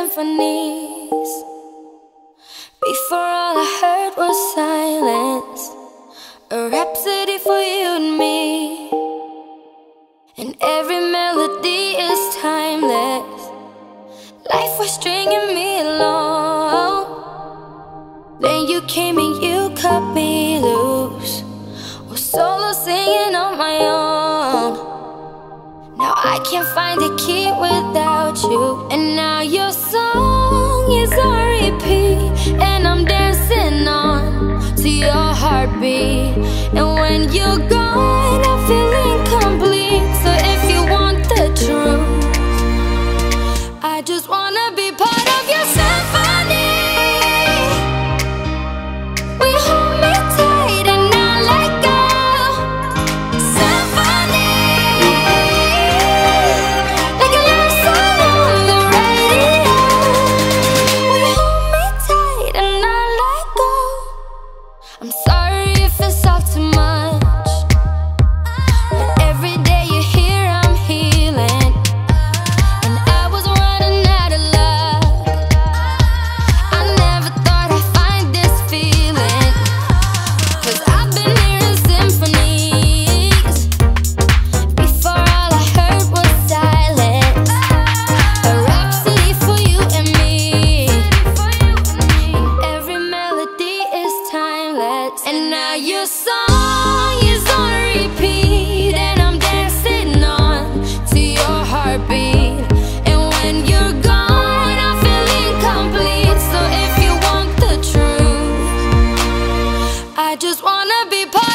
symphonies. Before all I heard was silence, a rhapsody for you and me. And every melody is timeless. Life was stringing me along. Then you came and you cut me loose, was solo singing on my own. Now I can't find the key without you. And now your song is on repeat, and I'm dancing on to your heartbeat. And when you're gone, I feel incomplete. So if you want the truth, I just wanna be part of your symphony. We hold me tight and not let go. Symphony, like a love song on the radio. We hold me tight and not let go. I'm sorry if it's all too much, but every day you're here I'm healing. And I was running out of luck. I never thought I'd find this feeling, 'cause I've been hearing symphonies. Before all I heard was silence, a rhapsody for you and me. And every melody is timeless. And now your song is on repeat, and I'm dancing on to your heartbeat. And when you're gone, I feel incomplete. So if you want the truth, I just wanna be part